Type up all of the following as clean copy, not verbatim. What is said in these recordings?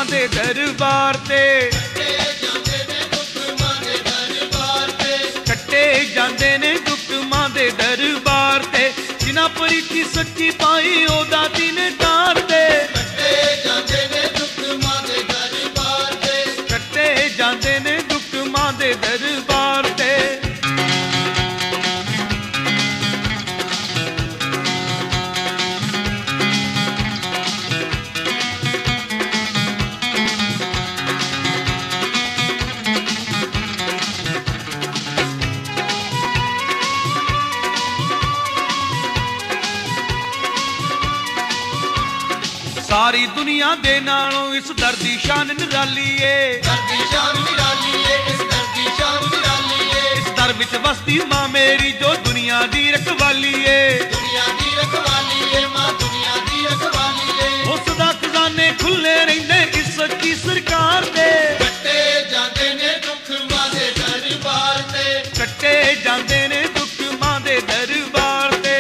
दे दरबार ते कट्टे जांदे ने दुख मां दे दरबार ते जिन्हां प्रीति सच्ची पाई ओदा दिन तार दे कट्टे जांदे ने दुख मां दे दरबार ते सारी दुनिया दे नालों इस दर दी शान निराली है इस दर विच वसदी मां मेरी जो दुनिया दी रखवाली है उस दा खजाने खुले रहिंदे इस सच्ची सरकार दे कट्टे जांदे ने दुख मां दे दरबार ते कट्टे जांदे ने दुख मां दे दरबार ते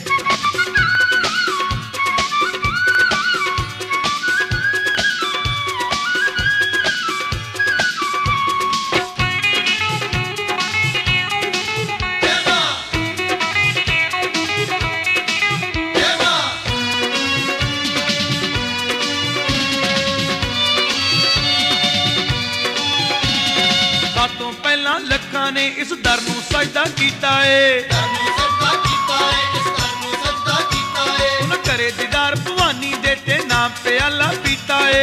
लखां ने इस दर नूं सजदा कीता है उन्हां करे दीदार भवानी दे ते नाम प्याला पीता है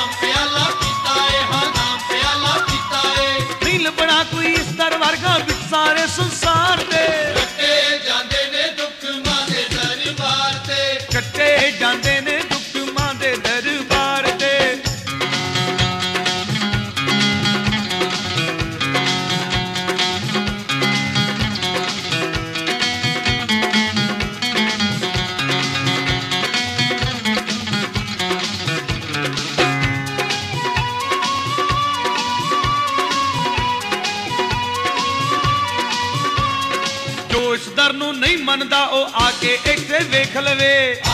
नहीं लभना कोई इस दर वर्गा विच सारे संसार दे कट्टे जांदे ने दुख मां दे दरबार ते कट्टे जांदे ने दुख मां दे दरबार ते इस दर नूं नहीं मनदा ओ आके इत्थे वेख लवे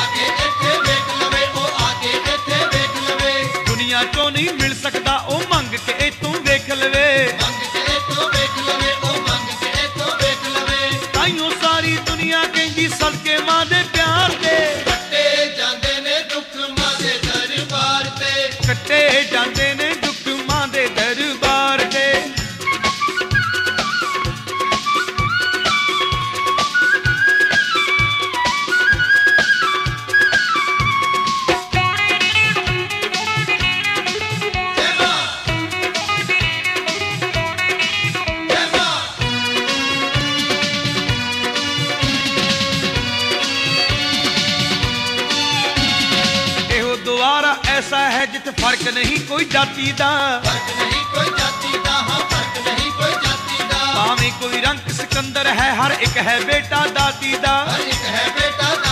दुनिया चों नहीं मिल सकदा ओ मंग के इत्थों वेख लवे ताइयों सारी दुनिया कहंदी सदके मां दे प्यार दे कट्टे जांदे ने दुख मां दे दरबार ते कट्टे जांदे ने दुख मां दे दरबार ते ऐसा है जिथे फर्क नहीं कोई जाति दा भावें कोई रंग सिकंदर है हर एक है बेटा दाती दा